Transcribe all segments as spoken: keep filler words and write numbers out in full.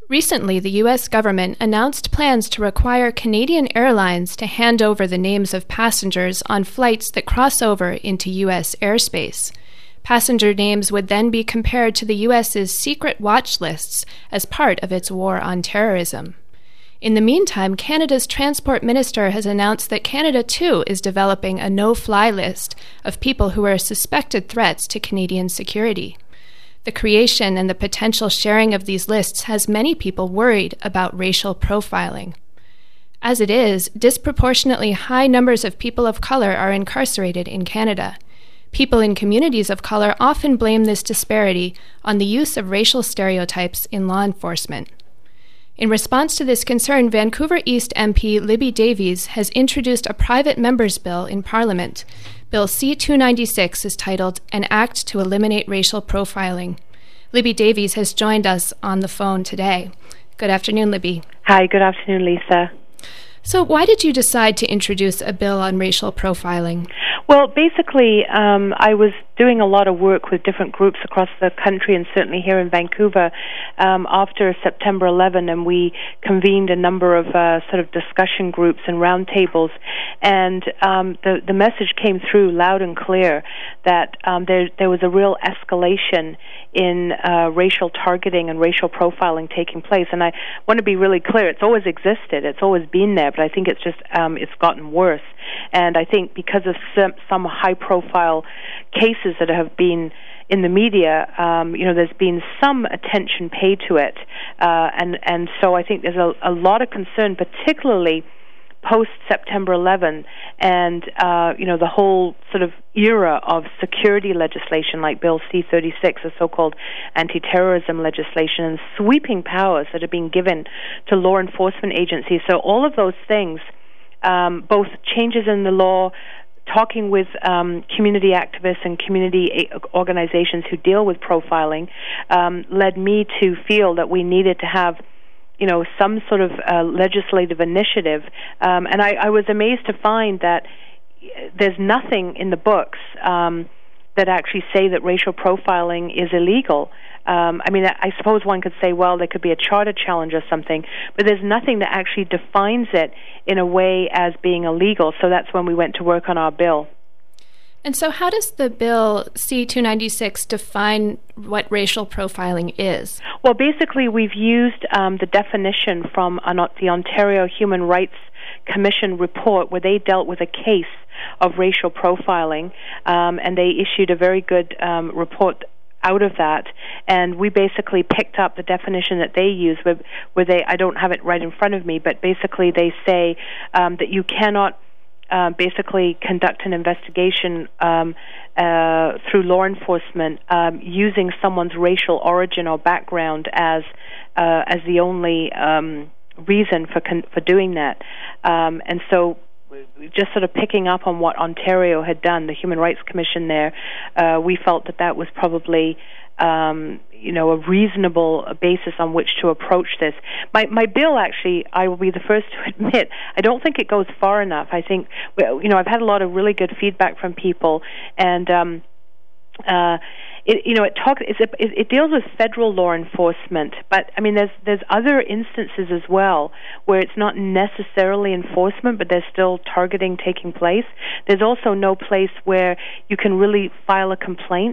Recently, the U S government announced plans to require Canadian airlines to hand over the names of passengers on flights that cross over into U S airspace. Passenger names would then be compared to the U S's secret watch lists as part of its war on terrorism. In the meantime, Canada's Transport Minister has announced that Canada, too, is developing a no-fly list of people who are suspected threats to Canadian security. The creation and the potential sharing of these lists has many people worried about racial profiling. As it is, disproportionately high numbers of people of color are incarcerated in Canada. People in communities of color often blame this disparity on the use of racial stereotypes in law enforcement. In response to this concern, Vancouver East M P Libby Davies has introduced a private member's bill in Parliament. Bill C two ninety-six is titled An Act to Eliminate Racial Profiling. Libby Davies has joined us on the phone today. Good afternoon, Libby. Hi, good afternoon, Lisa. So why did you decide to introduce a bill on racial profiling? Well, basically, um, I was doing a lot of work with different groups across the country and certainly here in Vancouver um, after September eleventh, and we convened a number of uh, sort of discussion groups and roundtables, and um, the, the message came through loud and clear that um, there, there was a real escalation in uh, racial targeting and racial profiling taking place. And I want to be really clear, it's always existed, it's always been there, but I think it's just, um, it's gotten worse. And I think because of some, some high-profile cases that have been in the media, um, you know, there's been some attention paid to it. Uh, and, and so I think there's a, a lot of concern, particularly post-September eleventh, and uh, you know, the whole sort of era of security legislation like Bill C thirty-six, the so-called anti-terrorism legislation, and sweeping powers that are being given to law enforcement agencies. So all of those things, um, both changes in the law, talking with um, community activists and community organizations who deal with profiling, um, led me to feel that we needed to have you know, some sort of uh, legislative initiative. Um, and I, I was amazed to find that there's nothing in the books um, that actually say that racial profiling is illegal. Um, I mean, I suppose one could say, well, there could be a charter challenge or something, but there's nothing that actually defines it in a way as being illegal. So that's when we went to work on our bill. And so how does the Bill C two ninety-six define what racial profiling is? Well, basically, we've used um, the definition from an, the Ontario Human Rights Commission report where they dealt with a case of racial profiling, um, and they issued a very good um, report out of that, and we basically picked up the definition that they use, where, where they, I don't have it right in front of me, but basically they say um, that you cannot Uh, basically conduct an investigation um, uh, through law enforcement um, using someone's racial origin or background as uh, as the only um, reason for con- for doing that. Um, and so just sort of picking up on what Ontario had done, the Human Rights Commission there, uh, we felt that that was probably Um, you know, a reasonable basis on which to approach this. My my bill, actually, I will be the first to admit, I don't think it goes far enough. I think, you know, I've had a lot of really good feedback from people, and um, uh, it, you know, it talks, it, it deals with federal law enforcement, but I mean, there's there's other instances as well where it's not necessarily enforcement, but there's still targeting taking place. There's also no place where you can really file a complaint.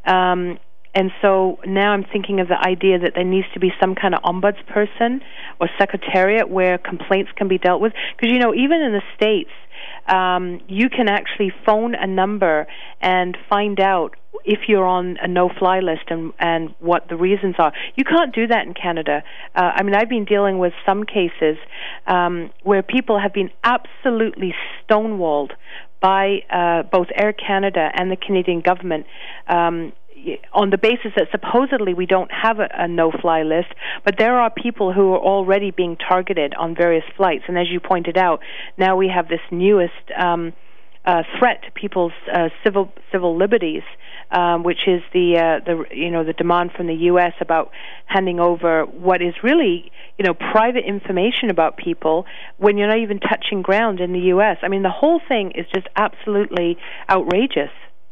Um, And so now I'm thinking of the idea that there needs to be some kind of ombudsperson or secretariat where complaints can be dealt with. Because, you know, even in the States, um, you can actually phone a number and find out if you're on a no-fly list and, and what the reasons are. You can't do that in Canada. Uh, I mean, I've been dealing with some cases um, where people have been absolutely stonewalled by uh, both Air Canada and the Canadian government um, on the basis that supposedly we don't have a, a no-fly list, but there are people who are already being targeted on various flights. And as you pointed out, now we have this newest um, uh, threat to people's uh, civil civil liberties, um, which is the uh, the you know the demand from the U S about handing over what is really you know private information about people when you're not even touching ground in the U S. I mean, the whole thing is just absolutely outrageous.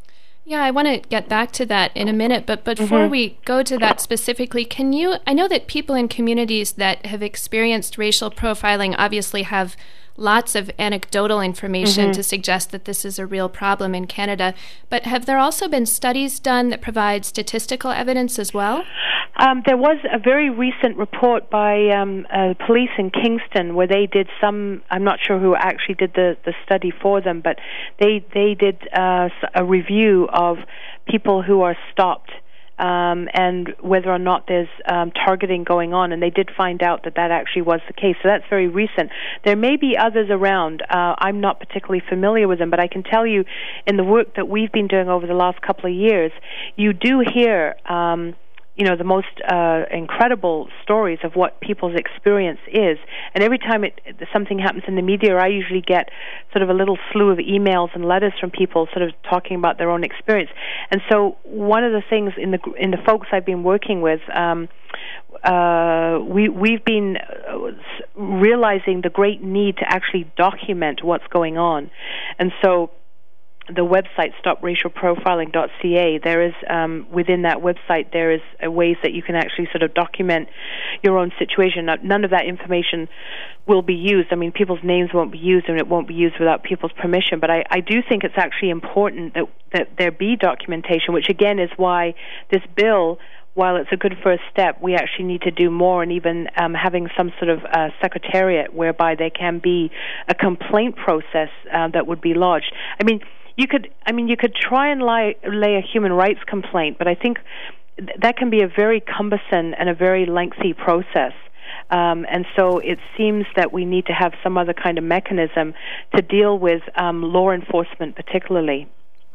Yeah, I want to get back to that in a minute, but before mm-hmm. we go to that specifically, can you, I know that people in communities that have experienced racial profiling obviously have lots of anecdotal information mm-hmm. to suggest that this is a real problem in Canada, but have there also been studies done that provide statistical evidence as well? Um, there was a very recent report by um, uh, police in Kingston where they did some, I'm not sure who actually did the, the study for them, but they, they did uh, a review of people who are stopped um, and whether or not there's um, targeting going on, and they did find out that that actually was the case. So that's very recent. There may be others around. Uh, I'm not particularly familiar with them, but I can tell you in the work that we've been doing over the last couple of years, you do hear um, you know, the most uh, incredible stories of what people's experience is. And every time it, something happens in the media, I usually get sort of a little slew of emails and letters from people sort of talking about their own experience. And so one of the things in the in the folks I've been working with, um, uh, we, we've been realizing the great need to actually document what's going on. And so the website stop racial profiling dot c a, there is, um, within that website, there is uh, ways that you can actually sort of document your own situation. Now, none of that information will be used. I mean, people's names won't be used, and it won't be used without people's permission. But I, I do think it's actually important that, that there be documentation, which, again, is why this bill, while it's a good first step, we actually need to do more, and even um, having some sort of uh, secretariat whereby there can be a complaint process uh, that would be lodged. I mean, You could, I mean, you could try and lay, lay a human rights complaint, but I think th- that can be a very cumbersome and a very lengthy process. Um, and so it seems that we need to have some other kind of mechanism to deal with um, law enforcement particularly.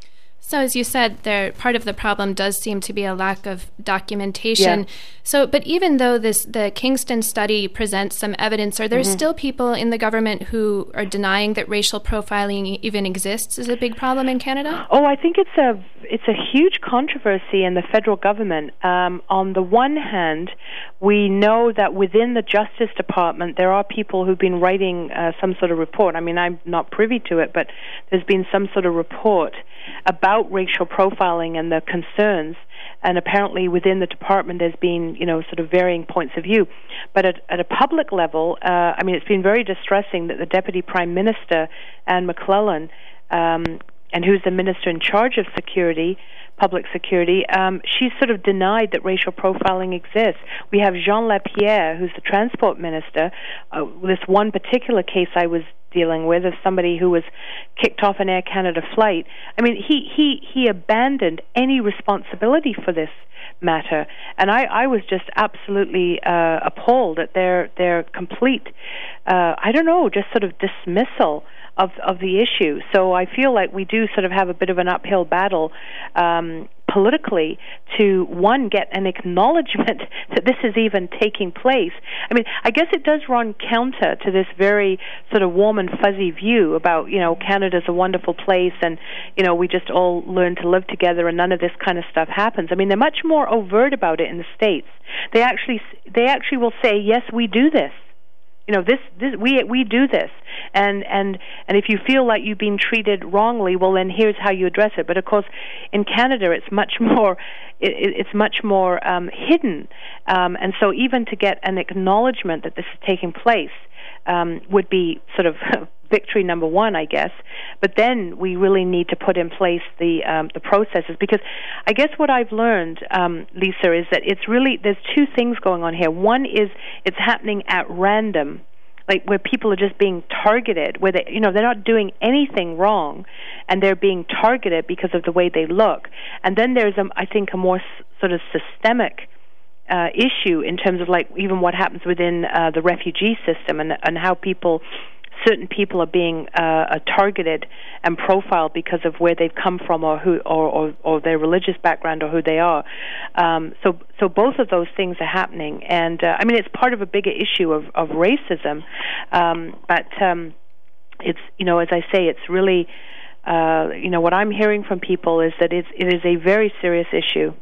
So as you said, there part of the problem does seem to be a lack of documentation. Yeah. So, but even though this the Kingston study presents some evidence, are there mm-hmm. still people in the government who are denying that racial profiling even exists as a big problem in Canada? Oh, I think it's a it's a huge controversy in the federal government. Um, on the one hand, we know that within the Justice Department there are people who've been writing uh, some sort of report. I mean, I'm not privy to it, but there's been some sort of report about racial profiling and the concerns, and apparently within the department there's been, you know, sort of varying points of view. But at, at a public level, uh, I mean, it's been very distressing that the Deputy Prime Minister, Anne McClellan, um, and who's the Minister in charge of security, public security, um, she's sort of denied that racial profiling exists. We have Jean Lapierre, who's the Transport Minister. Uh, this one particular case I was dealing with of somebody who was kicked off an Air Canada flight. I mean, he, he, he abandoned any responsibility for this matter, and I, I was just absolutely uh, appalled at their their complete, uh, I don't know, just sort of dismissal of of the issue. So I feel like we do sort of have a bit of an uphill battle um, politically to, one, get an acknowledgement that this is even taking place. I mean, I guess it does run counter to this very sort of warm and fuzzy view about, you know, Canada's a wonderful place and, you know, we just all learn to live together and none of this kind of stuff happens. I mean, they're much more overt about it in the States. They actually, they actually will say, yes, we do this. You know, this, this we we do this, and and and if you feel like you've been treated wrongly, well, then here's how you address it. But of course, in Canada, it's much more it, it's much more um, hidden, um, and so even to get an acknowledgement that this is taking place um, would be sort of victory number one, I guess. But then we really need to put in place the um, the processes, because I guess what I've learned, um, Lisa, is that it's really, there's two things going on here. One is it's happening at random, like where people are just being targeted, where they, you know, they're not doing anything wrong, and they're being targeted because of the way they look. And then there's, a, I think, a more s- sort of systemic uh, issue in terms of like even what happens within uh, the refugee system, and and how people. Certain people are being uh, targeted and profiled because of where they've come from, or who, or, or, or their religious background, or who they are. Um, so, so both of those things are happening, and uh, I mean, it's part of a bigger issue of, of racism. Um, but um, it's, you know, as I say, it's really, uh, you know, what I'm hearing from people is that it's, it is a very serious issue.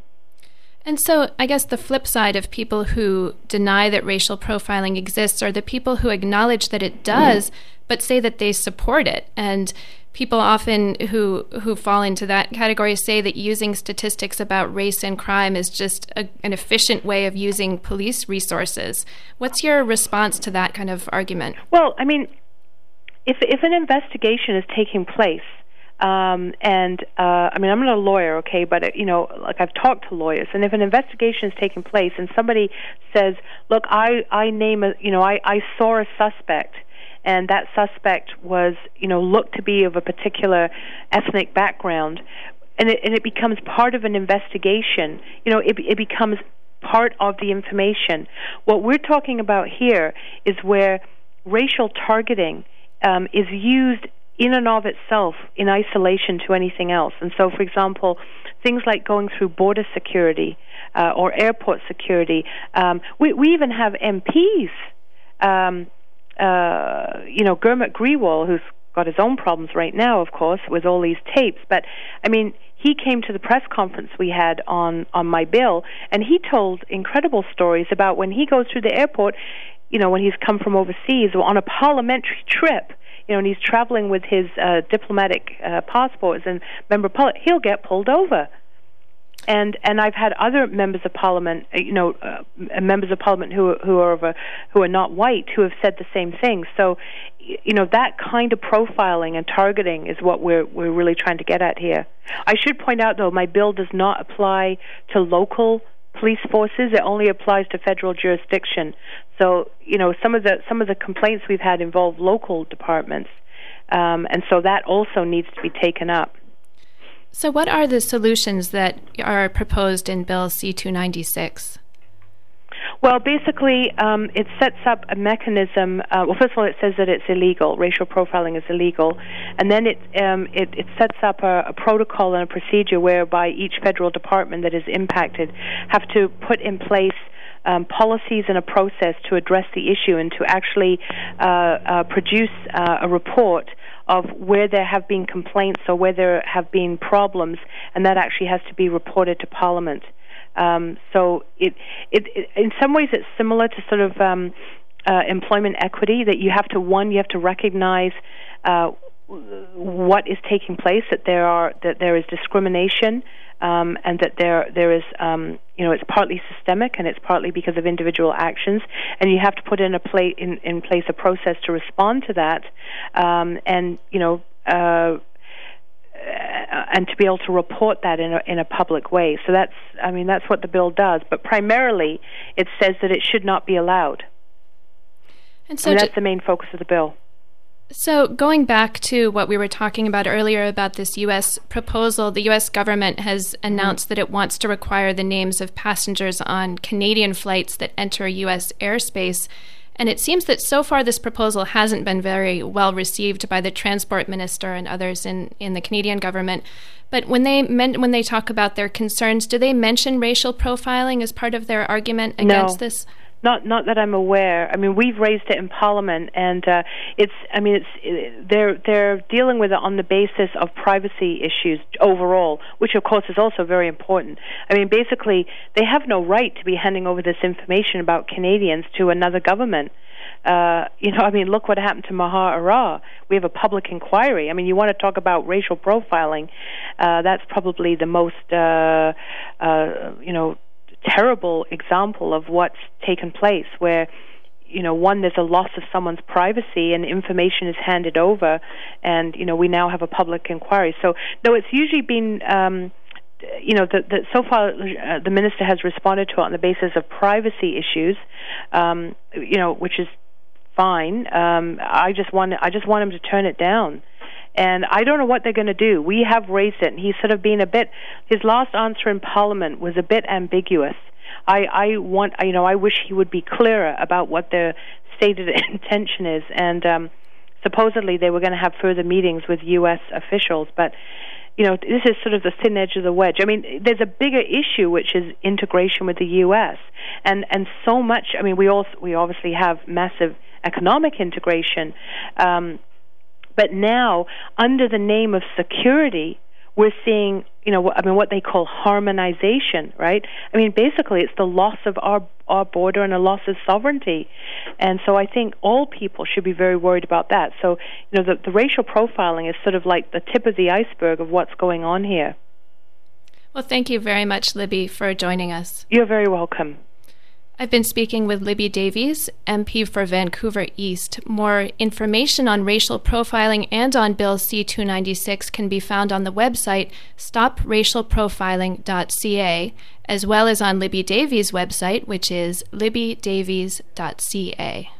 And so I guess the flip side of people who deny that racial profiling exists are the people who acknowledge that it does, but say that they support it. And people often who who fall into that category say that using statistics about race and crime is just a, an efficient way of using police resources. What's your response to that kind of argument? Well, I mean, if if an investigation is taking place, um, and uh, I mean, I'm not a lawyer, okay, but uh, you know, like I've talked to lawyers, and if an investigation is taking place, and somebody says, "Look, I I name a, you know, I I saw a suspect." And that suspect was, you know, looked to be of a particular ethnic background, and it, and it becomes part of an investigation. You know, it, it becomes part of the information. What we're talking about here is where racial targeting um, is used in and of itself in isolation to anything else. And so, for example, things like going through border security uh, or airport security. Um, we, we even have M Ps. Um, Uh, you know, Gurmit Grewal, who's got his own problems right now, of course, with all these tapes. But, I mean, he came to the press conference we had on, on my bill, and he told incredible stories about when he goes through the airport, you know, when he's come from overseas or on a parliamentary trip, you know, and he's traveling with his uh, diplomatic uh, passports and member of parliament, he'll get pulled over. And and I've had other members of parliament, you know, uh, members of parliament who who are of a, who are not white, who have said the same thing. So, you know, that kind of profiling and targeting is what we're we're really trying to get at here. I should point out, though, my bill does not apply to local police forces. It only applies to federal jurisdiction. So, you know, some of the some of the complaints we've had involve local departments, um, and so that also needs to be taken up. So what are the solutions that are proposed in Bill C two ninety-six? Well, basically, um, it sets up a mechanism. Uh, well, first of all, it says that it's illegal. Racial profiling is illegal. And then it um, it, it sets up a, a protocol and a procedure whereby each federal department that is impacted have to put in place Um, policies and a process to address the issue and to actually uh, uh, produce uh, a report of where there have been complaints or where there have been problems, and that actually has to be reported to Parliament. Um, so it, it, it, in some ways, it's similar to sort of um, uh, employment equity, that you have to, one, you have to recognize uh, what is taking place, that there are that there is discrimination, um, and that there there is um, you know, it's partly systemic and it's partly because of individual actions, and you have to put in a pla- in, in place a process to respond to that, um, and you know. Uh, and to be able to report that in a, in a public way. So that's, I mean, that's what the bill does. But primarily, it says that it should not be allowed. And so and that's the main focus of the bill. So going back to what we were talking about earlier about this U S proposal, the U S government has announced mm-hmm. that it wants to require the names of passengers on Canadian flights that enter U S airspace. And it seems that so far this proposal hasn't been very well received by the transport minister and others in, in the Canadian government. But when they men- when they talk about their concerns, do they mention racial profiling as part of their argument against no. this? Not, not that I'm aware. I mean, we've raised it in Parliament, and uh, it's. I mean, it's. They're they're dealing with it on the basis of privacy issues overall, which of course is also very important. I mean, basically, they have no right to be handing over this information about Canadians to another government. Uh, you know, I mean, look what happened to Maher Arah. We have a public inquiry. I mean, you want to talk about racial profiling? Uh, that's probably the most. Uh, uh, you know. terrible example of what's taken place, where, you know, one, there's a loss of someone's privacy and information is handed over, and, you know, we now have a public inquiry. So, no, it's usually been, um, you know, the, the, so far uh, the minister has responded to it on the basis of privacy issues, um, you know, which is fine. Um, I just want, I just want him to turn it down. And I don't know what they're going to do. We have raised it, and he's sort of been a bit, his last answer in Parliament was a bit ambiguous. I, I want, you know, I wish he would be clearer about what their stated intention is. And um, supposedly they were going to have further meetings with U S officials, but, you know, this is sort of the thin edge of the wedge. I mean, there's a bigger issue, which is integration with the U S. And, and so much, I mean, we also, we obviously have massive economic integration, um, but now, under the name of security, we're seeing, you know, I mean, what they call harmonization, right? I mean, basically, it's the loss of our our border and a loss of sovereignty. And so I think all people should be very worried about that. So, you know, the, the racial profiling is sort of like the tip of the iceberg of what's going on here. Well, thank you very much, Libby, for joining us. You're very welcome. I've been speaking with Libby Davies, M P for Vancouver East. More information on racial profiling and on Bill C two ninety-six can be found on the website stop racial profiling dot c a, as well as on Libby Davies' website, which is libby davies dot c a.